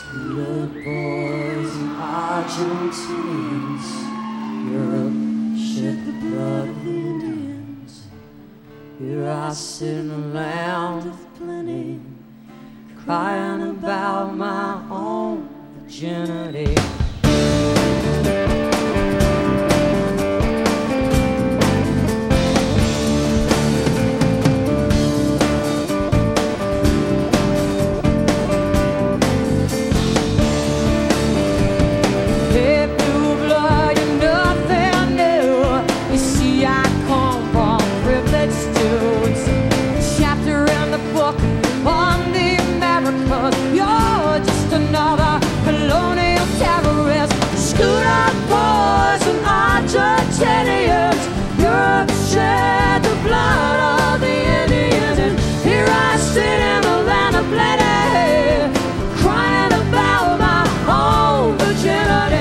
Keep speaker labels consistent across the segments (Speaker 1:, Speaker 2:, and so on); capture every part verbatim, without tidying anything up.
Speaker 1: Good boys and Argentinians, Europe shed the blood of the Indians. Here I sit in a land of plenty, crying about my own virginity. You're just another colonial terrorist. Screwed up boys and Argentinians. Europe shed the blood of the Indians. And here I sit in the land of plenty, crying about my own virginity.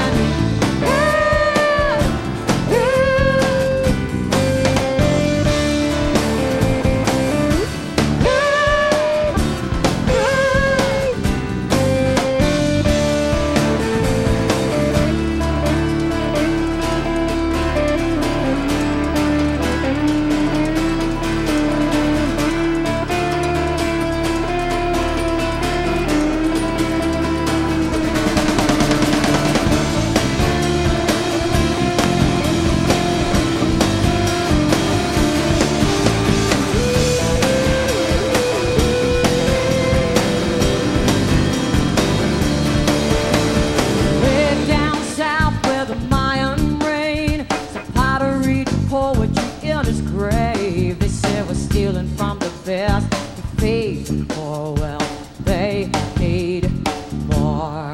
Speaker 1: Stealing from the best, the faith for well, they need more.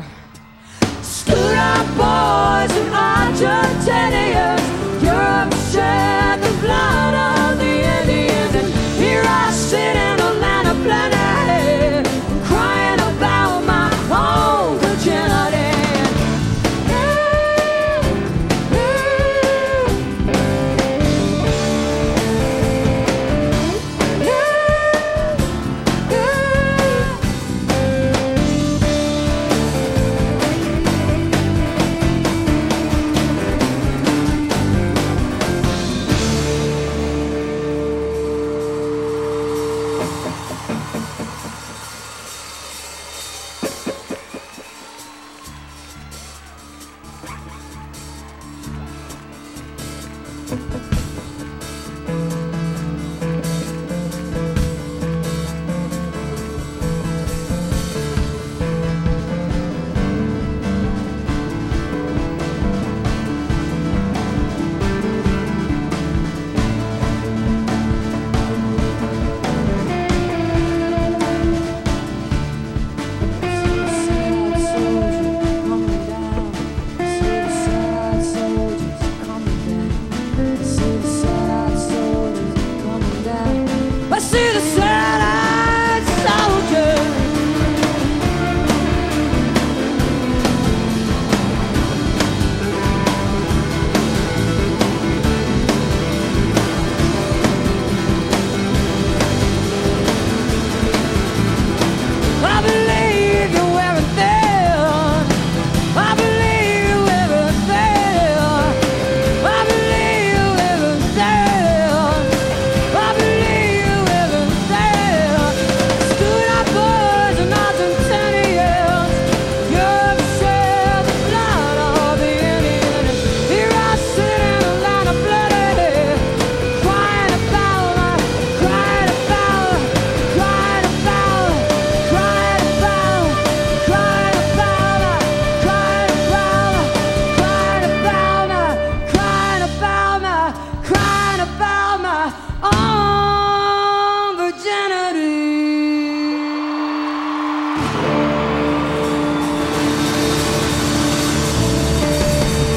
Speaker 1: Screwed up boys and Argentinians, Europe shed the blood of the Indians. And here I sit in a land of plenty, crying about my own virginity.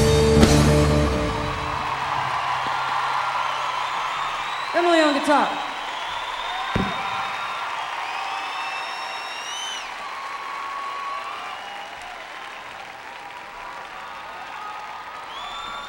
Speaker 2: Emily on guitar.